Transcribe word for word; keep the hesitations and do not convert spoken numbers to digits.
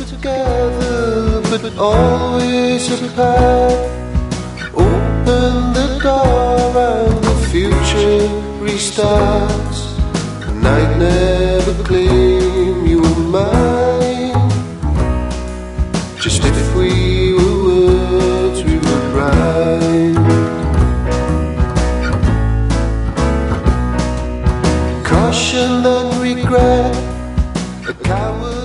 together, but always apart. Open the door and the future restarts. And I'd never claim you were mine. Just if we were words we would write. Caution and regret, a coward